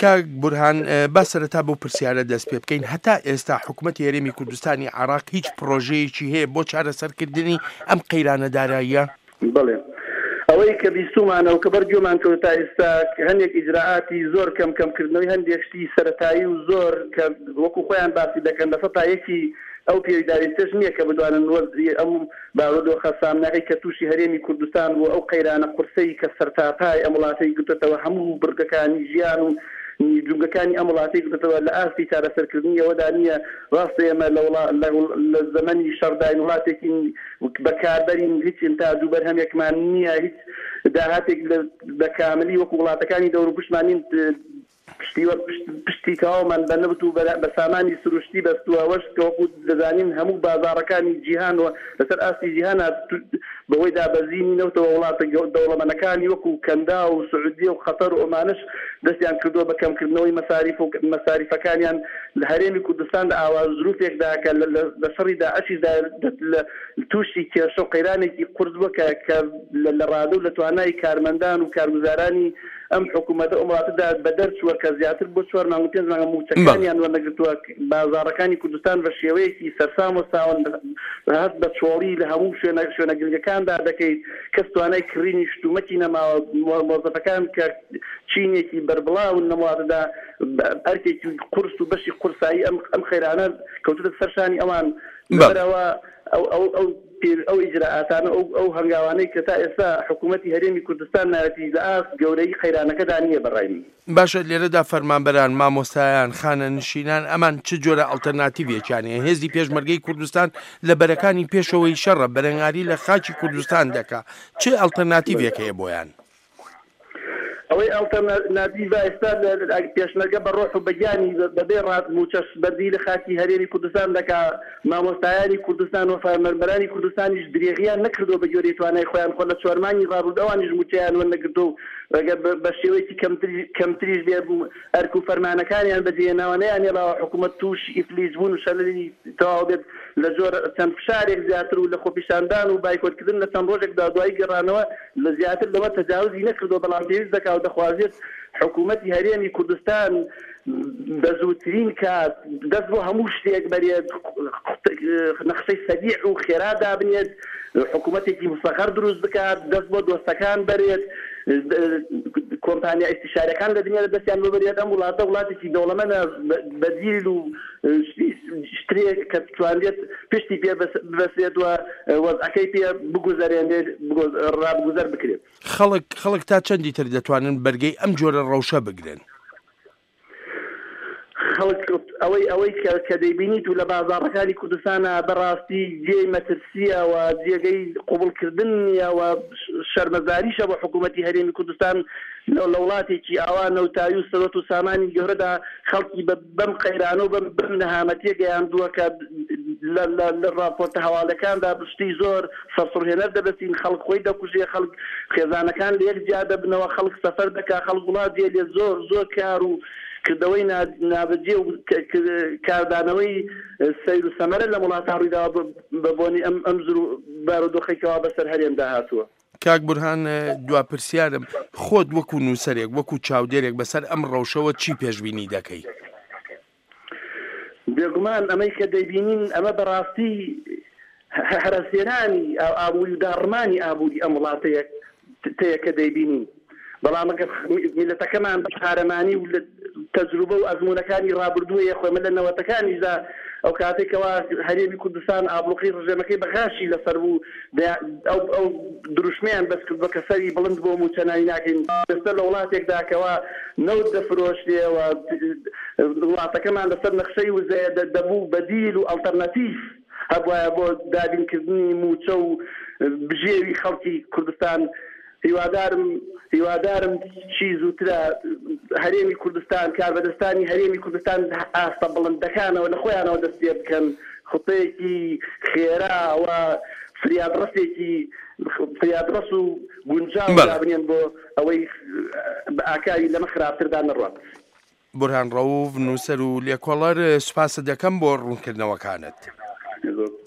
کاک بورهان با سەرەتا بۆ پرسیارە دەست پێ بکەین هەتا ئێستا حکوومەتی هەرێمی کوردستانی عێراق هیچ پرۆژەیەکی هەیە بۆ چارەسەرکردنی ئەم قەیرانە داراییە؟ بڵێ ئەوەی کە بیستومانەوە کە بەرگومان کەوت تا ئێستا هەندێک ئیجراعاتی زۆر کەمکردنەوەی هەندێک شتی سەرەتایی و زۆر کە وەکو خۆیان باسی دەکەن لە سەتایەکی ئەو پێویداریتش نییە کە بدوانن وەرزی ئەم بارودۆخە سامنەکەی کە تووشی هەرێمی کوردستان بۆ ئەو قەیرانە قورسەی کە سەرتاپای ئەم وڵاتەی گوتێتەوە هەموو بڕگەکانی ژیان و جونگەکانی ئەم وڵاتی گوتێتەوە لە ئاستی چارەسەرکردنیەوەدا نییە. ڕاستە ئێمە لە زەمەنی شەڕداین وڵاتێکی بەکاربەرین هیچ ئینتاج و بەرهەمێکمان نییە، هیچ داهاتێک بە کاملی وەکو وڵاتەکانی دەوروبشمانین پشتی تاوامان بە نەبت و بە سامانی سروشتی بەستووە وەش کەوەکو دەزانین هەموو بازاڕەکانی جیهان و لەسەر ئاستی جیهانە بەوەی دابەزینی نەوتەوە وڵاتە دەوڵەمەنەکانی وەکو کەندا و سعودیە و خەتەر و ئۆمانش دەستیان کردووە بە کەمکردنەوەی مەساریفەکانیان لە هەرێمی کوردستان لە ئاوا ظروفێکدا کە لە شەڕی داعشیدا تووشی کێشە و قەیرانێکی قورس بووە کە لە ڕادە و لە توانای کارمەندان و کارگوزارانی ئەم حکوومەتە ئەمڕاتەدا بە دەرچووە کە زیاتر بۆ 4 مانگ و 5 مانگ موچەکانیان وەرنەگرتووە بازاڕەکانی کوردستان بە شێوەیەکی سەرسام و ساوەن هەست بە چۆڵی لە هەموو شوێنە گرنگەکاندا دەکەیت کەس توانای کڕینی شتومەتی نەماوە مۆزەفەکان کە چینێکی بەربڵاون نەمواتەدا ئەرکێکی قورس و بەشی قورسایی ئەم خەیرانە کەوتوتە سەرشانی ئەوان بەرەوە ئەو ئیجراعاتانە ئەو هەنگاوانەی کە تا ئێستا حکوومەتی هەرێمی کوردستان نایەتی لە ئاست گەورەی خەیرانەکەدا نییە بەڕای من. باشە لێرەدا فەرمانبەران مامۆستایان خانە نشینان ئەمان چ جۆرە ئەڵتەرناتیڤێکیانەیە؟ هێزی پێشمەرگەی کوردستان لە بەرەکانی پێشەوەی شەڕە بەرەنگاری لە خاکی کوردستان دەکا چ ئەڵتەرناتیڤێک هەیە بۆیان؟ ئەوەی ئەڵتەرناتیڤ ئێستا پێشمەرگە بە ڕۆح و بەگیانی بەبێ ڕات موچەش بەردی لە خاکی هەرێمی کوردستان دەکا مامۆستایانی کوردستان و فەرمانبەرانی کوردستانیش درێغیان نەکردو بە جۆرەی توانای خۆیان خۆ لە چوارمانی ڕابردەوانیش موچەیان وەرنەگرتو بە شێوەیەکی کەمتریش بێ ئەرک و فەرمانەکانیان بەجێهێناوانەیان هێڵاوە حکوومەت تووش ئیفلیس بوون و شەللی تەواو بێت لە جۆر چەند فشارێک زیاتر و لە خۆپیشاندان و بایکۆتکردن لە چەند ڕۆژێکدا دوای گەڕانەوە لە زیاتر لەوە تەجاوزی نەکردو بەڵام پێویست دەکا و دەخوازێت حکوومەتی هەرێمی کوردستان بە زووترین کات دەست بۆ هەموو شتێک بەرێت نەخشەی سەدیع و خێرا دابنێت حکوومەتێکی مستەقەر دروست بکات دەست بۆ دۆستەکان بەرێت کۆمپانیا ئیستیشارەکان لە دنیا دەستیان ببرێت ئەم وڵاتە وڵاتێکی دەوڵەمەندە بەدیل و شتێک کە توانێت پشتی پێ ببەسێت و وەزعەکەی پێ بگوزارێنێت ڕابگوزەر بکرێت. خەڵک تا چەندی تر دەتوانن بەرگەی ئەم جۆرە ڕەوشە بگرن؟ ئەوەی کە دەیبینیت و لە بازاڕەکانی کوردستانە بەڕاستی جێی مەترسیە و جێگەی قوبڵکردن نیە و شەرمەزاریشە بۆ حکوومەتی هەرێمی کوردستان لە وڵاتێکی ئاوا نەوتایی و سەرۆت و سامانی گەورەدا خەڵکی بەم قەیرانە و بەم نەهامەتیە گەیاندووە کە لە راپۆرتە هەواڵەکاندا شتی زۆر سەرسوڕهێنەر دەبەستین خەڵک خۆی دەکوژێ خەڵک خێزانەکان لە یەکجیا دەبنەوە خەڵک سەفەر دەکا خەڵک وڵات دێ لێ زۆر کار و کردەوەی نابەجێ و کاردانەوەی سەیر و سەمەرە لە وڵاتە ڕوویدا بە بۆنی ئەم زر و بارودۆخێکەوە بەسەر هەرێمدا هاتووە. کاک بورهان دوا پرسیارم خۆت وەکو نووسەرێک وەکو چاودێرێک بەسەر ئەم ڕەوشەوە چی پێشبینی دەکەی؟ بێگومان ئەمەی کە دەیبینین ئەمە بەڕاستی هەرەسێنانی ئابووری و داڕمانی ئابووری ئەم وڵاتەیە تەیە کە دەیبینین بەڵام ئەگەر میلەتەکەمان بە قارەمانی و تەجروبە و ئەزمونەکانی ڕابردووە یەخۆمە لە نەوەتەکانیشدا ئەو کاتێکەوە هەرێمی کوردستان ئابڵوقی ڕژێمەکەی بەغاشی لەسەر بوو ئەو دروشمیان بەس کرد بە کەسەری بڵند بۆ موچەنایی ناکەین ئێستا لە وڵاتێکدا نەوت دەفرۆشتێەوە وڵاتەکەمان لەسەر نەخشەی وزەیە دەبوو بەدیل و ئەڵتەرنەتیڤ هەبوایە بۆ دابینکردنی موچە و بژێوی خەڵکی کوردستان. هیوادارم چی زووترە هەرێمی کوردستان کاربەدەستانی هەرێمی کوردستان ئاستە بڵندەکانەوە لە خۆیانەوە دەست پێ بکەن خوتەیەکی خێرا و فریادڕەس و گونجاو دابنێن بۆ ئەوەی بە ئاکاوی لەمە خراپتردا نەڕوات. بورهان ڕەوف نووسەر و لێکۆڵەر سوپاسە دەکەم بۆ ڕوونکردنەوەکانت.